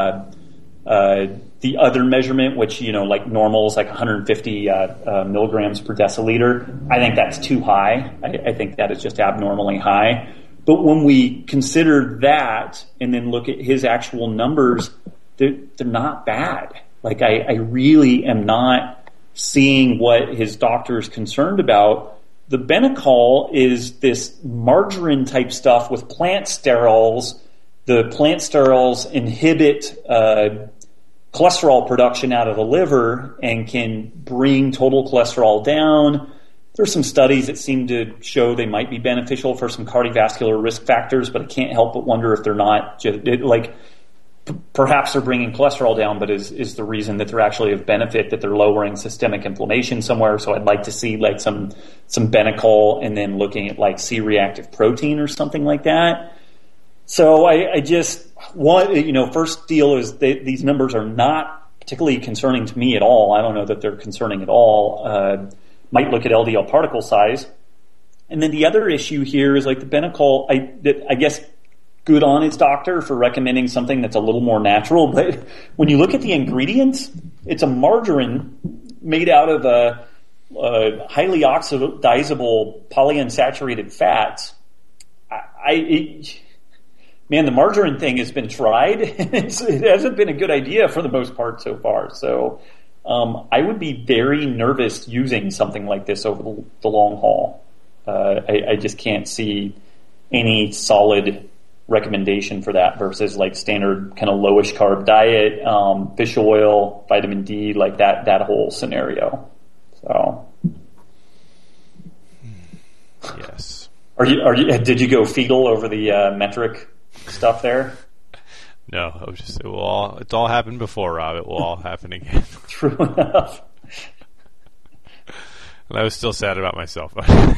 the other measurement, which, like normal is like 150 milligrams per deciliter. I think that's too high. I think that is just abnormally high. But when we consider that and then look at his actual numbers, they're not bad. Like, I really am not seeing what his doctor is concerned about. The Benecol is this margarine type stuff with plant sterols. The plant sterols inhibit cholesterol production out of the liver and can bring total cholesterol down. There's some studies that seem to show they might be beneficial for some cardiovascular risk factors, but I can't help but wonder if they're not perhaps they're bringing cholesterol down, but is the reason that they're actually of benefit that they're lowering systemic inflammation somewhere. So I'd like to see like some Benecol and then looking at like C-reactive protein or something like that. So I just want, first deal is these numbers are not particularly concerning to me at all. I don't know that they're concerning at all. Might look at LDL particle size. And then the other issue here is like the Benecol, I guess, good on its doctor for recommending something that's a little more natural. But when you look at the ingredients, it's a margarine made out of highly oxidizable polyunsaturated fats. Man, the margarine thing has been tried. It hasn't been a good idea for the most part so far. So I would be very nervous using something like this over the long haul. I just can't see any solid recommendation for that versus like standard kind of lowish carb diet, fish oil, vitamin D, like that whole scenario. So yes. Did you go fetal over the metric stuff there? No, it's all happened before, Rob. It will all happen again. True enough. And I was still sad about myself.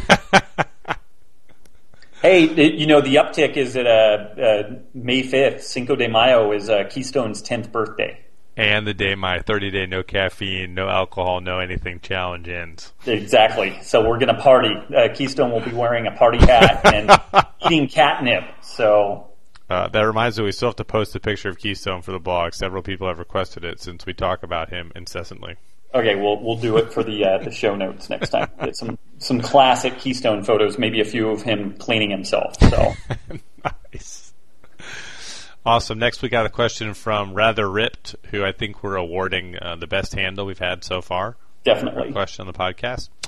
Hey, the uptick is at May 5th. Cinco de Mayo is Keystone's 10th birthday. And the day my 30-day no caffeine, no alcohol, no anything challenge ends. Exactly. So we're going to party. Keystone will be wearing a party hat and eating catnip. So that reminds me, we still have to post a picture of Keystone for the blog. Several people have requested it since we talk about him incessantly. Okay, we'll do it for the show notes next time. Get some classic Keystone photos, maybe a few of him cleaning himself. So nice, awesome. Next, we got a question from Rather Ripped, who I think we're awarding the best handle we've had so far. Definitely, question on the podcast.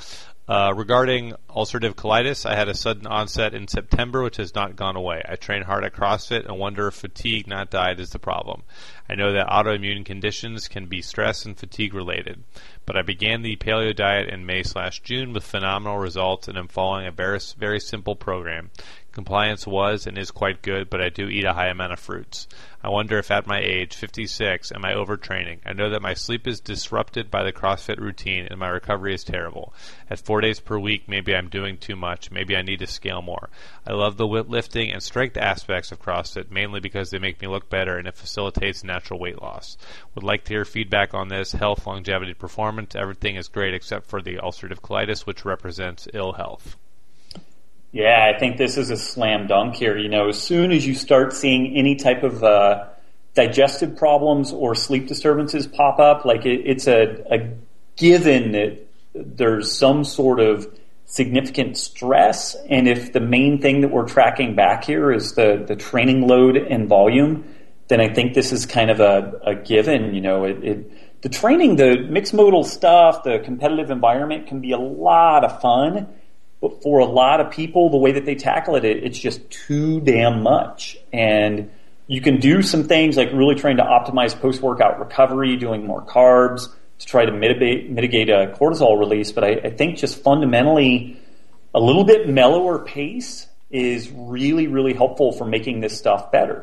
Regarding ulcerative colitis, I had a sudden onset in September, which has not gone away. I train hard at CrossFit and wonder if fatigue, not diet, is the problem. I know that autoimmune conditions can be stress and fatigue related, but I began the paleo diet in May/June with phenomenal results, and am following a very simple program. Compliance was and is quite good, but I do eat a high amount of fruits. I wonder if at my age, 56, am I overtraining? I know that my sleep is disrupted by the CrossFit routine and my recovery is terrible. At 4 days per week, maybe I'm doing too much. Maybe I need to scale more. I love the lifting and strength aspects of CrossFit, mainly because they make me look better and it facilitates natural weight loss. Would like to hear feedback on this. Health, longevity, performance, everything is great except for the ulcerative colitis, which represents ill health. Yeah, I think this is a slam dunk here. As soon as you start seeing any type of digestive problems or sleep disturbances pop up, like it's a given that there's some sort of significant stress. And if the main thing that we're tracking back here is the training load and volume, then I think this is kind of a given. The training, the mixed modal stuff, the competitive environment can be a lot of fun. But for a lot of people, the way that they tackle it, it's just too damn much. And you can do some things like really trying to optimize post-workout recovery, doing more carbs to try to mitigate a cortisol release. But I think just fundamentally a little bit mellower pace is really, really helpful for making this stuff better.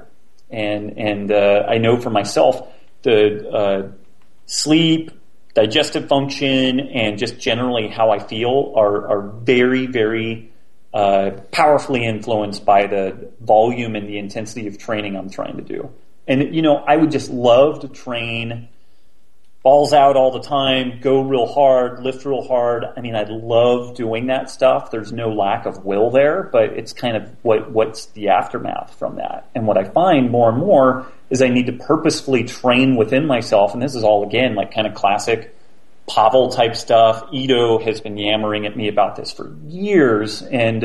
And I know for myself, the sleep, digestive function, and just generally how I feel are very, very powerfully influenced by the volume and the intensity of training I'm trying to do. And, I would just love to train balls out all the time, go real hard, lift real hard. I mean, I love doing that stuff. There's no lack of will there, but it's kind of what's the aftermath from that. And what I find more and more is I need to purposefully train within myself, and this is all, again, like kind of classic Pavel type stuff. Ido has been yammering at me about this for years, and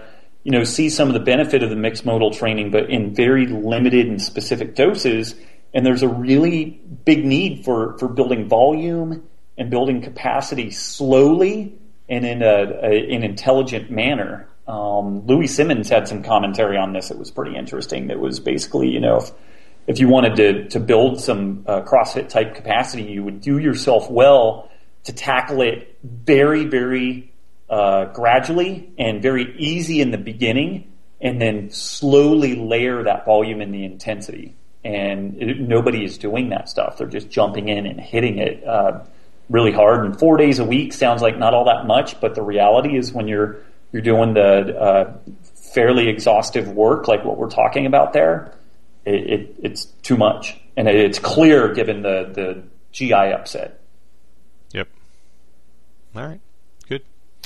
see some of the benefit of the mixed modal training, but in very limited and specific doses. And there's a really big need for building volume and building capacity slowly and in an intelligent manner. Louis Simmons had some commentary on this. It was pretty interesting. That was basically, if you wanted to build some CrossFit type capacity, you would do yourself well to tackle it very, very gradually and very easy in the beginning, and then slowly layer that volume and the intensity. And nobody is doing that stuff. They're just jumping in and hitting it really hard. And 4 days a week sounds like not all that much, but the reality is when you're doing the fairly exhaustive work like what we're talking about there, it's too much. And it's clear given the GI upset. Yep. All right. Good.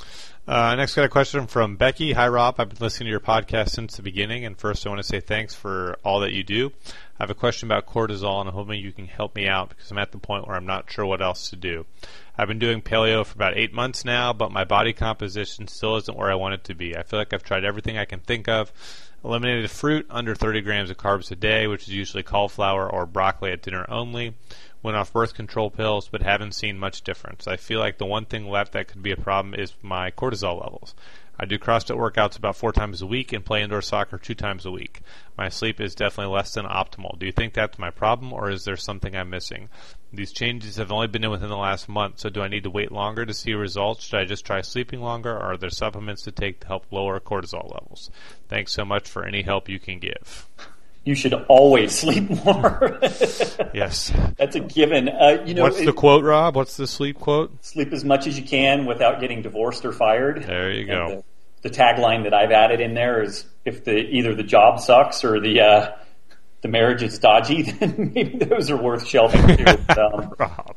Next, got a question from Becky. Hi, Rob. I've been listening to your podcast since the beginning, and first I want to say thanks for all that you do. I have a question about cortisol, and I'm hoping you can help me out because I'm at the point where I'm not sure what else to do. I've been doing paleo for about 8 months now, but my body composition still isn't where I want it to be. I feel like I've tried everything I can think of. Eliminated fruit, under 30 grams of carbs a day, which is usually cauliflower or broccoli at dinner only. Went off birth control pills, but haven't seen much difference. I feel like the one thing left that could be a problem is my cortisol levels. I do CrossFit workouts about 4 times a week and play indoor soccer 2 times a week. My sleep is definitely less than optimal. Do you think that's my problem, or is there something I'm missing? These changes have only been within the last month, so do I need to wait longer to see results? Should I just try sleeping longer, or are there supplements to take to help lower cortisol levels? Thanks so much for any help you can give. You should always sleep more. Yes. That's a given. What's the quote, Rob? What's the sleep quote? Sleep as much as you can without getting divorced or fired. There you go. The tagline that I've added in there is, if either the job sucks or the marriage is dodgy, then maybe those are worth shelving too. Rob.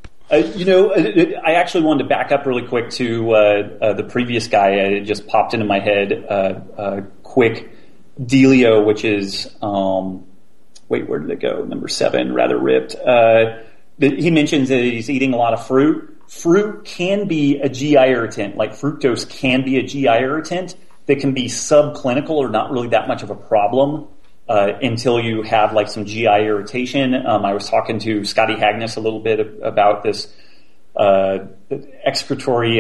I actually wanted to back up really quick to the previous guy. It just popped into my head quick. Delio, which is, where did it go? Number 7, rather ripped. He mentions that he's eating a lot of fruit. Fruit can be a GI irritant, like fructose can be a GI irritant that can be subclinical or not really that much of a problem until you have like some GI irritation. I was talking to Scotty Hagnes a little bit about this excretory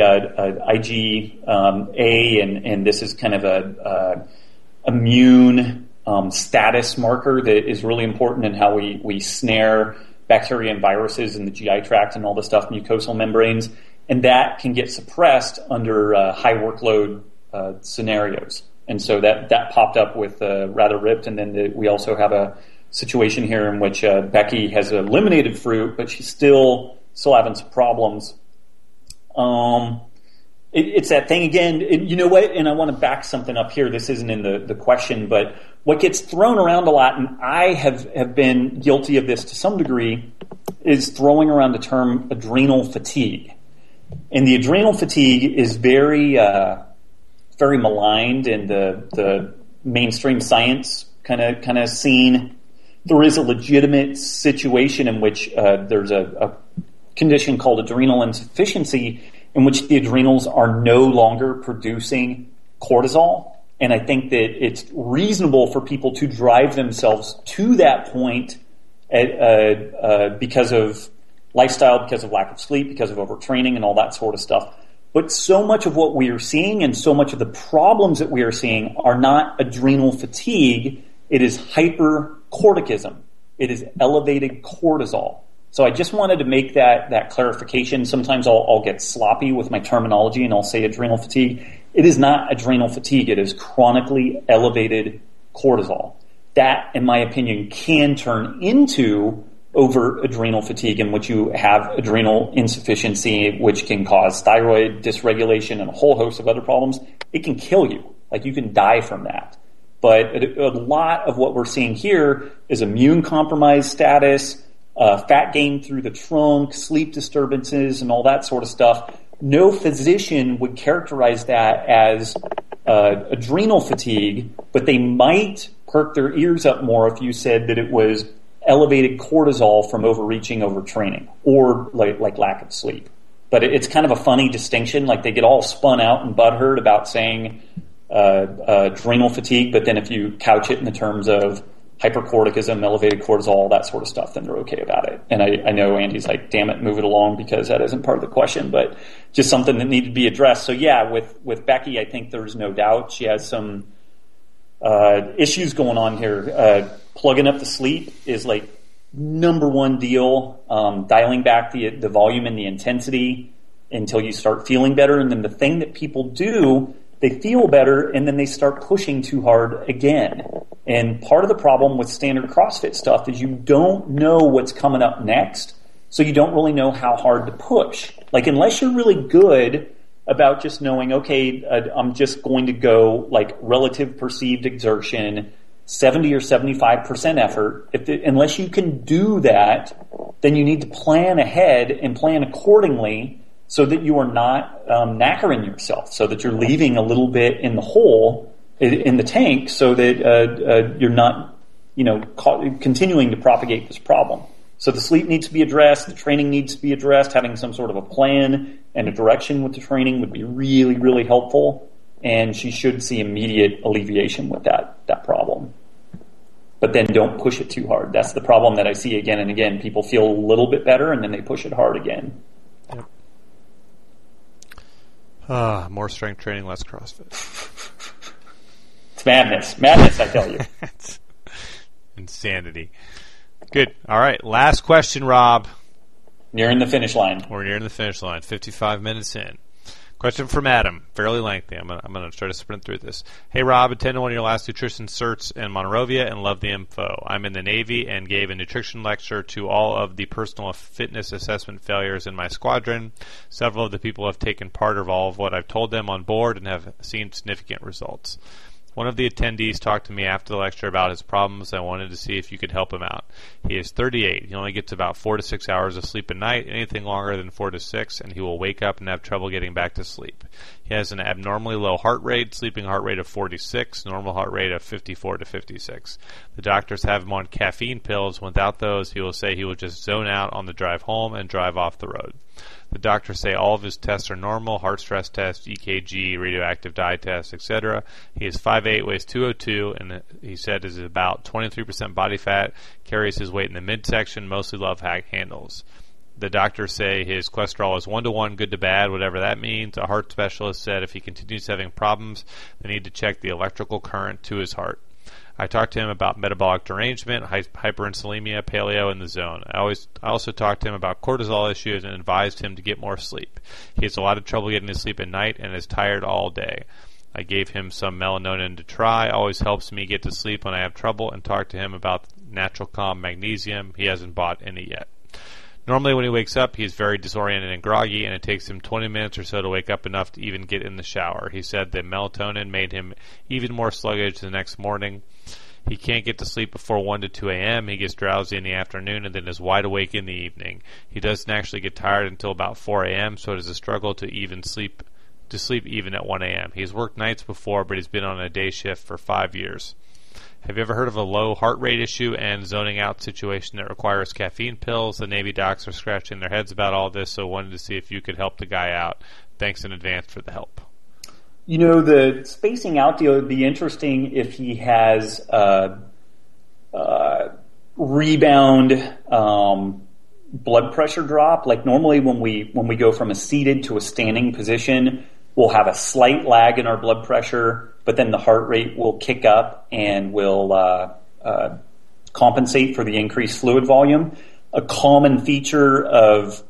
IgA, and this is kind of a immune status marker that is really important in how we snare bacteria and viruses in the GI tract and all the stuff, mucosal membranes, and that can get suppressed under high workload scenarios. And so that popped up with Rather Ripped, and then we also have a situation here in which Becky has eliminated fruit, but she's still having some problems. It's that thing again. You know what? And I want to back something up here. This isn't in the question, but what gets thrown around a lot, and I have been guilty of this to some degree, is throwing around the term adrenal fatigue. And the adrenal fatigue is very maligned in the mainstream science kind of scene. There is a legitimate situation in which there's a condition called adrenal insufficiency, in which the adrenals are no longer producing cortisol. And I think that it's reasonable for people to drive themselves to that point because of lifestyle, because of lack of sleep, because of overtraining and all that sort of stuff. But so much of what we are seeing and so much of the problems that we are seeing are not adrenal fatigue. It is hypercorticism. It is elevated cortisol. So I just wanted to make that clarification. Sometimes I'll get sloppy with my terminology and I'll say adrenal fatigue. It is not adrenal fatigue. It is chronically elevated cortisol. That, in my opinion, can turn into over adrenal fatigue, in which you have adrenal insufficiency, which can cause thyroid dysregulation and a whole host of other problems. It can kill you. Like, you can die from that. But a lot of what we're seeing here is immune compromised status, fat gain through the trunk, sleep disturbances, and all that sort of stuff. No physician would characterize that as adrenal fatigue, but they might perk their ears up more if you said that it was elevated cortisol from overreaching, overtraining, or like lack of sleep. But it's kind of a funny distinction. Like, they get all spun out and butthurt about saying adrenal fatigue, but then if you couch it in the terms of hypercorticism, elevated cortisol, that sort of stuff, then they're okay about it. And I know Andy's like, damn it, move it along, because that isn't part of the question, but just something that needed to be addressed. So yeah, with Becky, I think there's no doubt she has some issues going on here. Plugging up the sleep is like number one deal. Dialing back the volume and the intensity until you start feeling better. And then the thing that people do, they feel better and then they start pushing too hard again. And part of the problem with standard CrossFit stuff is you don't know what's coming up next, so you don't really know how hard to push. Like, unless you're really good about just knowing, okay, I'm just going to go like relative perceived exertion, 70 or 75% effort. Unless you can do that, then you need to plan ahead and plan accordingly so that you are not knackering yourself, so that you're leaving a little bit in the hole, in the tank, so that you're not, continuing to propagate this problem. So the sleep needs to be addressed, the training needs to be addressed, having some sort of a plan and a direction with the training would be really, really helpful, and she should see immediate alleviation with that problem. But then don't push it too hard. That's the problem that I see again and again. People feel a little bit better, and then they push it hard again. Yep. More strength training, less CrossFit. It's madness, I tell you. It's insanity. Good. All right. Last question, Rob. Nearing the finish line. We're nearing the finish line. 55 minutes in. Question from Adam. Fairly lengthy. I'm going to try to sprint through this. Hey, Rob. Attended one of your last nutrition certs in Monrovia and love the info. I'm in the Navy and gave a nutrition lecture to all of the personal fitness assessment failures in my squadron. Several of the people have taken part of all of what I've told them on board and have seen significant results. One of the attendees talked to me after the lecture about his problems. I wanted to see if you could help him out. He is 38. He only gets about 4 to 6 hours of sleep a night. Anything longer than 4 to 6, and he will wake up and have trouble getting back to sleep. He has an abnormally low heart rate, sleeping heart rate of 46, normal heart rate of 54 to 56. The doctors have him on caffeine pills. Without those, he will say he will just zone out on the drive home and drive off the road. The doctors say all of his tests are normal, heart stress test, EKG, radioactive dye test, etc. He is 5'8", weighs 202, and he said is about 23% body fat, carries his weight in the midsection, mostly love hack handles. The doctors say his cholesterol is 1-to-1 good to bad, whatever that means. A heart specialist said if he continues having problems, they need to check the electrical current to his heart. I talked to him about metabolic derangement, hyperinsulinemia, paleo, and the zone. I also talked to him about cortisol issues and advised him to get more sleep. He has a lot of trouble getting to sleep at night and is tired all day. I gave him some melatonin to try. Always helps me get to sleep when I have trouble, and talked to him about Natural Calm magnesium. He hasn't bought any yet. Normally when he wakes up, he's very disoriented and groggy, and it takes him 20 minutes or so to wake up enough to even get in the shower. He said the melatonin made him even more sluggish the next morning. He can't get to sleep before 1 to 2 a.m. He gets drowsy in the afternoon and then is wide awake in the evening. He doesn't actually get tired until about 4 a.m., so it is a struggle to sleep even at 1 a.m. He's worked nights before, but he's been on a day shift for 5 years. Have you ever heard of a low heart rate issue and zoning out situation that requires caffeine pills? The Navy docs are scratching their heads about all this, so wanted to see if you could help the guy out. Thanks in advance for the help. You know, the spacing out deal would be interesting if he has rebound blood pressure drop. Like normally when we go from a seated to a standing position, we'll have a slight lag in our blood pressure, but then the heart rate will kick up and will compensate for the increased fluid volume. A common feature of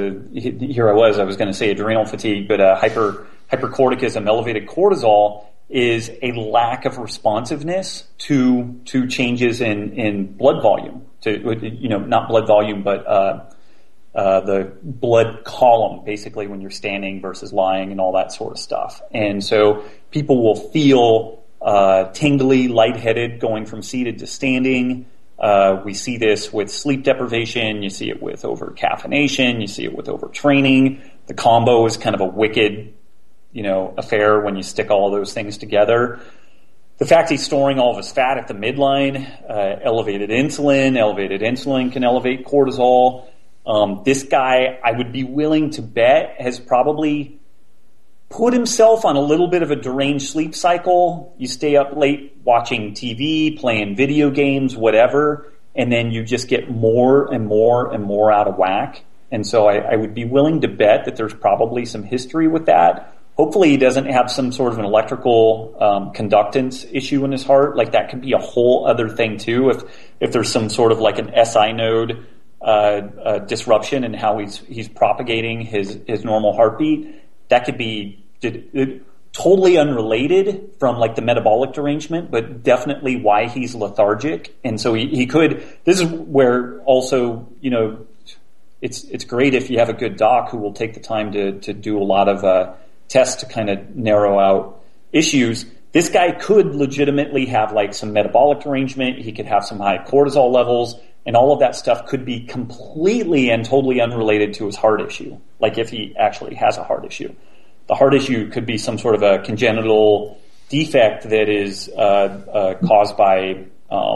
I was going to say adrenal fatigue, but hypercorticism, elevated cortisol, is a lack of responsiveness to changes in blood volume. Not blood volume, but the blood column, basically when you're standing versus lying and all that sort of stuff. And so people will feel tingly, lightheaded going from seated to standing. We see this with sleep deprivation. You see it with over-caffeination. You see it with overtraining. The combo is kind of a wicked, affair when you stick all of those things together. The fact he's storing all of his fat at the midline, elevated insulin can elevate cortisol. This guy, I would be willing to bet, has probably put himself on a little bit of a deranged sleep cycle. You stay up late watching TV, playing video games, whatever, and then you just get more and more and more out of whack. And so I would be willing to bet that there's probably some history with that. Hopefully he doesn't have some sort of an electrical conductance issue in his heart. Like that could be a whole other thing too. If there's some sort of like an SI node disruption in how he's propagating his normal heartbeat, that could be totally unrelated from like the metabolic derangement, but definitely why he's lethargic. And so he could. This is where also it's great if you have a good doc who will take the time to do a lot of tests to kind of narrow out issues. This guy could legitimately have like some metabolic derangement. He could have some high cortisol levels, and all of that stuff could be completely and totally unrelated to his heart issue, like if he actually has a heart issue. The heart issue could be some sort of a congenital defect that is caused by,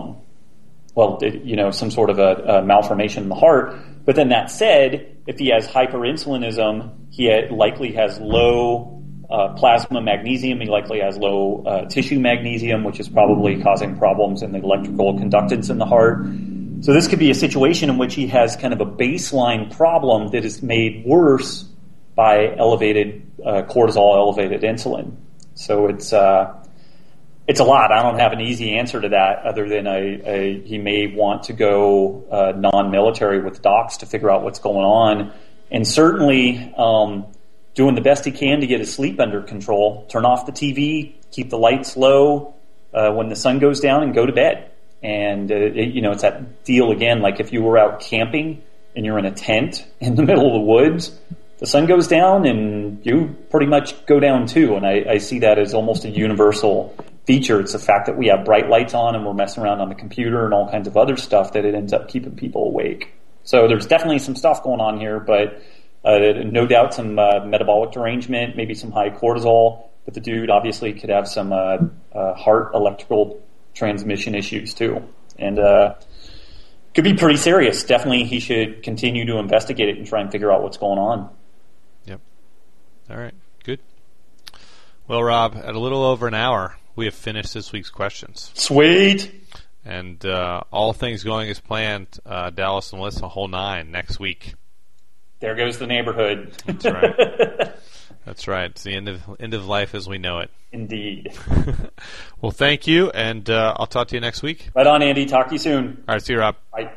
some sort of a malformation in the heart. But then that said, if he has hyperinsulinism, he likely has low plasma magnesium. He likely has low tissue magnesium, which is probably causing problems in the electrical conductance in the heart. So this could be a situation in which he has kind of a baseline problem that is made worse by elevated cortisol, elevated insulin. So it's a lot. I don't have an easy answer to that other than he may want to go non-military with docs to figure out what's going on. And certainly doing the best he can to get his sleep under control. Turn off the TV, keep the lights low when the sun goes down, and go to bed. And, it's that deal again, like if you were out camping and you're in a tent in the middle of the woods, the sun goes down and you pretty much go down too. And I see that as almost a universal feature. It's the fact that we have bright lights on and we're messing around on the computer and all kinds of other stuff that it ends up keeping people awake. So there's definitely some stuff going on here, but no doubt some metabolic derangement, maybe some high cortisol. But the dude obviously could have some heart electrical transmission issues too. And could be pretty serious. Definitely he should continue to investigate it and try and figure out what's going on. Yep. All right. Good. Well, Rob, at a little over an hour, we have finished this week's questions. Sweet. And all things going as planned, Dallas enlists a whole 9 next week. There goes the neighborhood. That's right. That's right. It's the end of life as we know it. Indeed. Well, thank you, and I'll talk to you next week. Right on, Andy. Talk to you soon. All right, see you, Rob. Bye.